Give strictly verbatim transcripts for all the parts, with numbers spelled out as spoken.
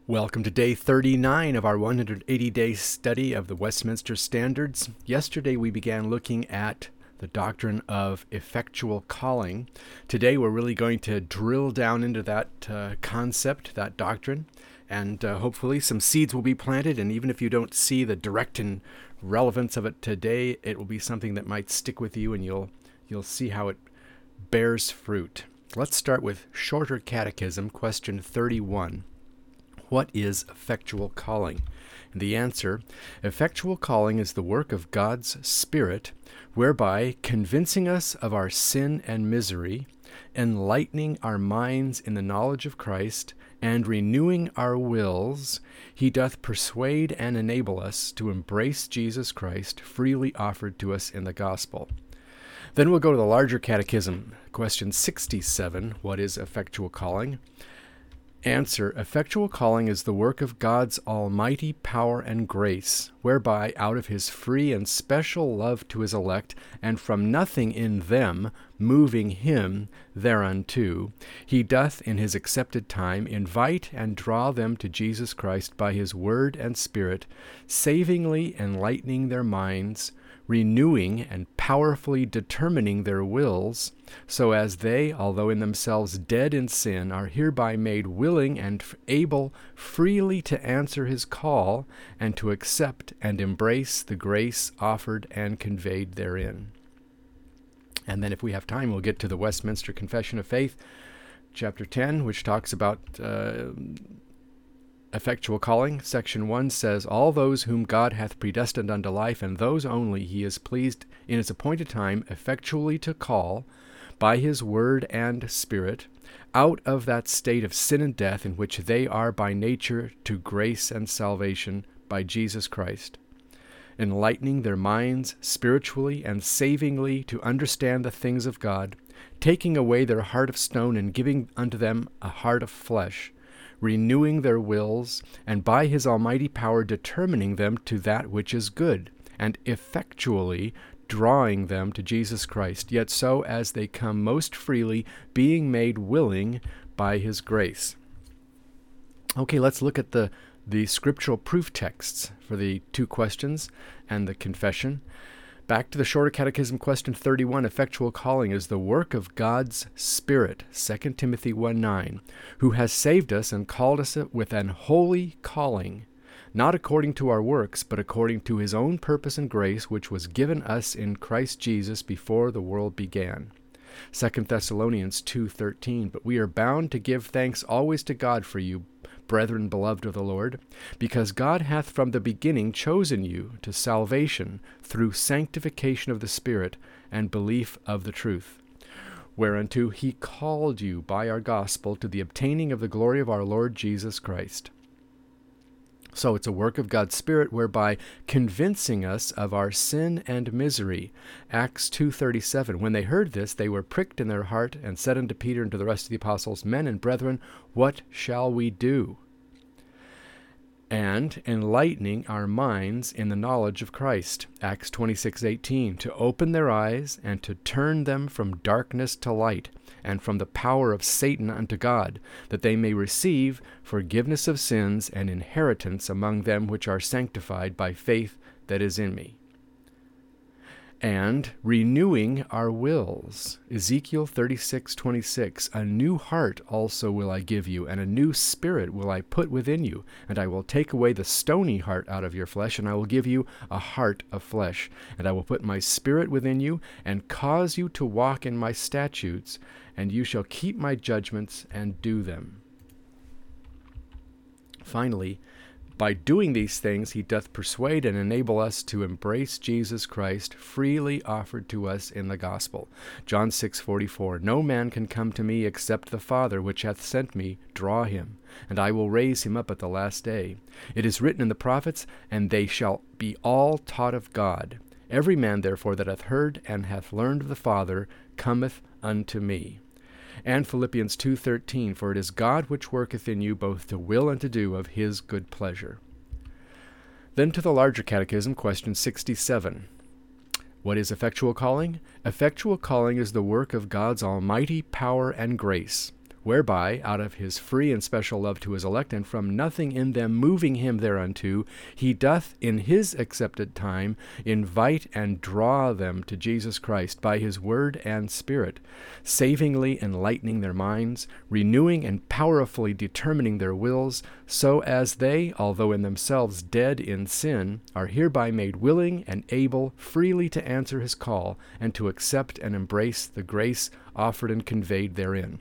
Welcome to day thirty-nine of our one hundred eighty day study of the Westminster Standards. Yesterday we began looking at the doctrine of effectual calling. Today we're really going to drill down into that uh, concept, that doctrine, and uh, hopefully some seeds will be planted, and even if you don't see the direct and relevance of it today, it will be something that might stick with you and you'll you'll see how it bears fruit. Let's start with Shorter Catechism, question thirty-one. What is effectual calling? And the answer, effectual calling is the work of God's Spirit, whereby convincing us of our sin and misery, enlightening our minds in the knowledge of Christ, and renewing our wills, he doth persuade and enable us to embrace Jesus Christ freely offered to us in the gospel. Then we'll go to the Larger Catechism, question sixty-seven. What is effectual calling? Answer, effectual calling is the work of God's almighty power and grace, whereby out of his free and special love to his elect, and from nothing in them, moving him thereunto, he doth in his accepted time invite and draw them to Jesus Christ by his word and Spirit, savingly enlightening their minds, renewing and powerfully determining their wills, so as they, although in themselves dead in sin, are hereby made willing and able freely to answer his call and to accept and embrace the grace offered and conveyed therein. And then if we have time, we'll get to the Westminster Confession of Faith, chapter ten, which talks about uh, effectual calling. Section one says, all those whom God hath predestined unto life, and those only he is pleased in his appointed time effectually to call, by his word and Spirit, out of that state of sin and death in which they are by nature to grace and salvation by Jesus Christ, enlightening their minds spiritually and savingly to understand the things of God, taking away their heart of stone and giving unto them a heart of flesh, renewing their wills, and by his almighty power determining them to that which is good, and effectually drawing them to Jesus Christ, yet so as they come most freely, being made willing by his grace. Okay, let's look at the, the scriptural proof texts for the two questions and the confession. Back to the Shorter Catechism, question thirty-one, effectual calling is the work of God's Spirit, Second Timothy one nine, who has saved us and called us with an holy calling, not according to our works, but according to his own purpose and grace, which was given us in Christ Jesus before the world began. Second Thessalonians two thirteen, but we are bound to give thanks always to God for you, brethren beloved of the Lord, because God hath from the beginning chosen you to salvation through sanctification of the Spirit and belief of the truth, whereunto he called you by our gospel to the obtaining of the glory of our Lord Jesus Christ. So it's a work of God's Spirit whereby convincing us of our sin and misery. Acts two thirty-seven, when they heard this, they were pricked in their heart and said unto Peter and to the rest of the apostles, men and brethren, what shall we do? And enlightening our minds in the knowledge of Christ. Acts twenty-six eighteen, to open their eyes and to turn them from darkness to light, and from the power of Satan unto God, that they may receive forgiveness of sins and inheritance among them which are sanctified by faith that is in me. And renewing our wills. Ezekiel thirty-six twenty-six, a new heart also will I give you, and a new spirit will I put within you, and I will take away the stony heart out of your flesh, and I will give you a heart of flesh. And I will put my spirit within you, and cause you to walk in my statutes, and you shall keep my judgments and do them. Finally, by doing these things, he doth persuade and enable us to embrace Jesus Christ freely offered to us in the gospel. John six forty-four, no man can come to me except the Father which hath sent me draw him, and I will raise him up at the last day. It is written in the prophets, and they shall be all taught of God. Every man therefore that hath heard and hath learned of the Father cometh unto me. And Philippians two thirteen, for it is God which worketh in you both to will and to do of his good pleasure. Then to the Larger Catechism, question sixty-seven. What is effectual calling? Effectual calling is the work of God's almighty power and grace, whereby, out of his free and special love to his elect, and from nothing in them moving him thereunto, he doth in his accepted time invite and draw them to Jesus Christ by his word and Spirit, savingly enlightening their minds, renewing and powerfully determining their wills, so as they, although in themselves dead in sin, are hereby made willing and able freely to answer his call, and to accept and embrace the grace offered and conveyed therein.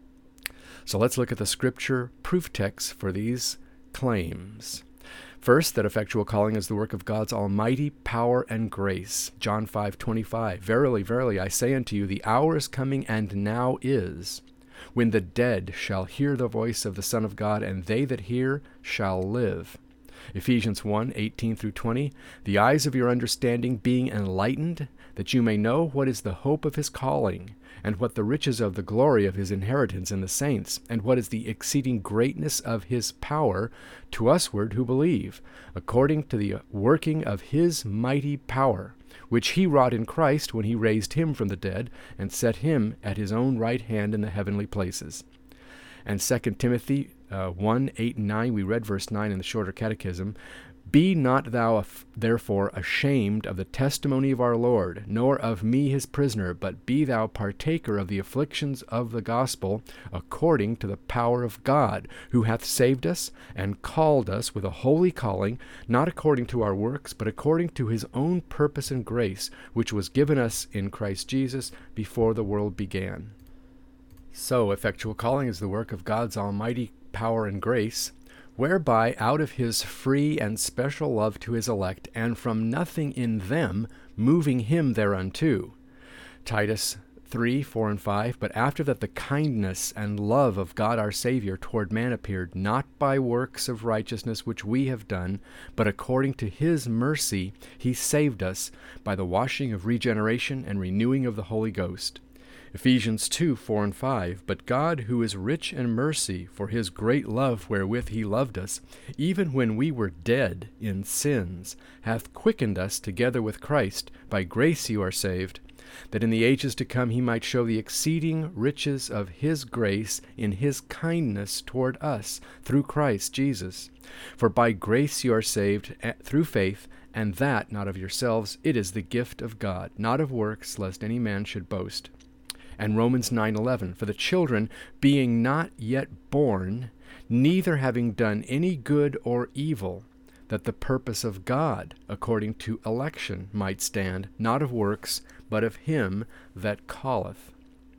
So let's look at the scripture proof texts for these claims. First, that effectual calling is the work of God's almighty power and grace. John five twenty-five, Verily, verily, I say unto you, the hour is coming, and now is, when the dead shall hear the voice of the Son of God, and they that hear shall live. Ephesians one eighteen through twenty, The eyes of your understanding being enlightened, that you may know what is the hope of his calling, and what the riches of the glory of his inheritance in the saints, and what is the exceeding greatness of his power to usward who believe, according to the working of his mighty power, which he wrought in Christ when he raised him from the dead, and set him at his own right hand in the heavenly places. And Second Timothy uh, one, eight and nine, we read verse nine in the Shorter Catechism, Be not thou therefore ashamed of the testimony of our Lord, nor of me his prisoner, but be thou partaker of the afflictions of the gospel, according to the power of God, who hath saved us, and called us with a holy calling, not according to our works, but according to his own purpose and grace, which was given us in Christ Jesus before the world began. So, effectual calling is the work of God's almighty power and grace, whereby out of his free and special love to his elect, and from nothing in them moving him thereunto. Titus three, four, and five, But after that the kindness and love of God our Savior toward man appeared, not by works of righteousness which we have done, but according to his mercy he saved us by the washing of regeneration and renewing of the Holy Ghost. Ephesians two, four, and five, But God, who is rich in mercy, for his great love wherewith he loved us, even when we were dead in sins, hath quickened us together with Christ. By grace you are saved, that in the ages to come he might show the exceeding riches of his grace in his kindness toward us, through Christ Jesus. For by grace you are saved through faith, and that not of yourselves, it is the gift of God, not of works, lest any man should boast. And Romans nine eleven, For the children, being not yet born, neither having done any good or evil, that the purpose of God, according to election, might stand, not of works, but of him that calleth.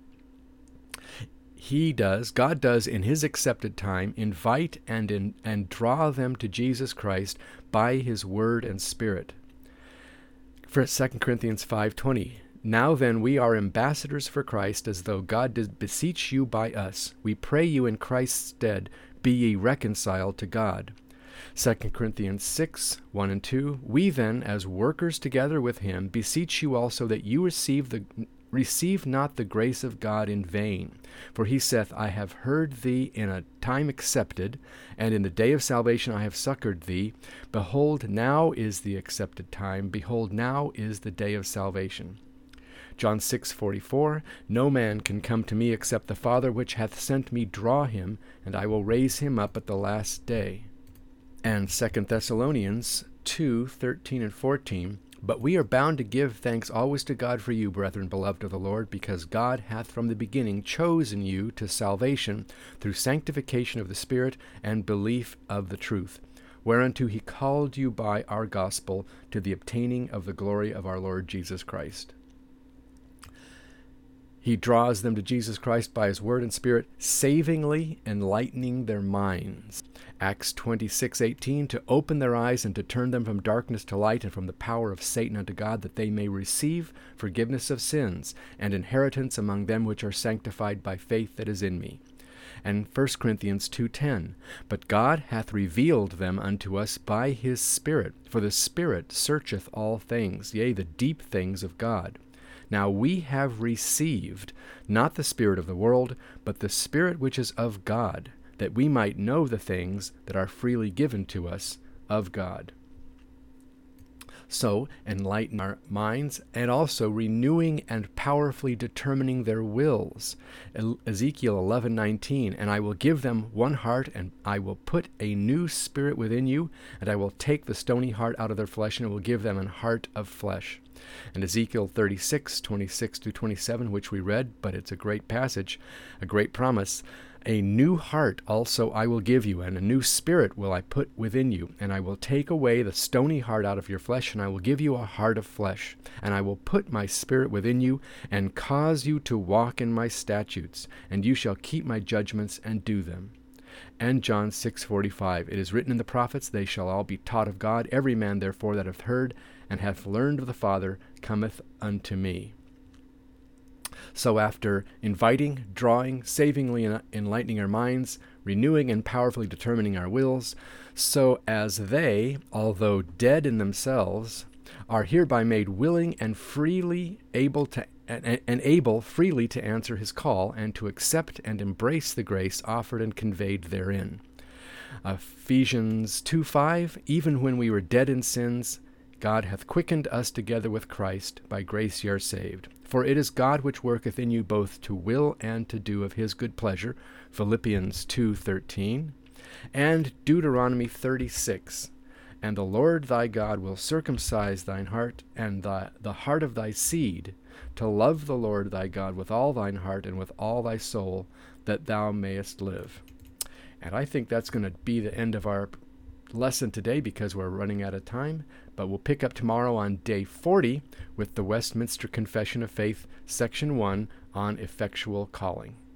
He does, God does in his accepted time, invite and, in, and draw them to Jesus Christ by his word and Spirit. For Second Corinthians five twenty, Now then we are ambassadors for Christ, as though God did beseech you by us. We pray you in Christ's stead, be ye reconciled to God. Second Corinthians six, one and two, We then, as workers together with him, beseech you also that you receive the receive not the grace of God in vain. For he saith, I have heard thee in a time accepted, and in the day of salvation I have succored thee. Behold, now is the accepted time. Behold, now is the day of salvation. John six forty-four, No man can come to me except the Father which hath sent me draw him, and I will raise him up at the last day. And Second Thessalonians two thirteen and fourteen, But we are bound to give thanks always to God for you, brethren, beloved of the Lord, because God hath from the beginning chosen you to salvation through sanctification of the Spirit and belief of the truth, whereunto he called you by our gospel to the obtaining of the glory of our Lord Jesus Christ. He draws them to Jesus Christ by his word and Spirit, savingly enlightening their minds. Acts twenty-six eighteen, To open their eyes and to turn them from darkness to light and from the power of Satan unto God, that they may receive forgiveness of sins and inheritance among them which are sanctified by faith that is in me. And First Corinthians two ten, But God hath revealed them unto us by his Spirit, for the Spirit searcheth all things, yea, the deep things of God. Now we have received not the spirit of the world, but the Spirit which is of God, that we might know the things that are freely given to us of God. So enlighten our minds, and also renewing and powerfully determining their wills. Ezekiel eleven nineteen, and I will give them one heart, and I will put a new spirit within you, and I will take the stony heart out of their flesh, and I will give them an heart of flesh. And Ezekiel thirty-six twenty-six through twenty-seven, which we read, but it's a great passage, a great promise. A new heart also I will give you, and a new spirit will I put within you, and I will take away the stony heart out of your flesh, and I will give you a heart of flesh, and I will put my spirit within you, and cause you to walk in my statutes, and you shall keep my judgments and do them. And John six forty-five, it is written in the prophets, they shall all be taught of God. Every man therefore that hath heard and hath learned of the Father cometh unto me. So after inviting, drawing, savingly enlightening our minds, renewing and powerfully determining our wills, so as they, although dead in themselves, are hereby made willing and freely able to and, and able freely to answer his call and to accept and embrace the grace offered and conveyed therein. Ephesians two five, even when we were dead in sins, God hath quickened us together with Christ, by grace ye are saved. For it is God which worketh in you both to will and to do of his good pleasure, Philippians two thirteen, and Deuteronomy thirty-six, and the Lord thy God will circumcise thine heart and the, the heart of thy seed, to love the Lord thy God with all thine heart and with all thy soul, that thou mayest live. And I think that's going to be the end of our lesson today because we're running out of time, but we'll pick up tomorrow on day forty with the Westminster Confession of Faith, section one, on effectual calling.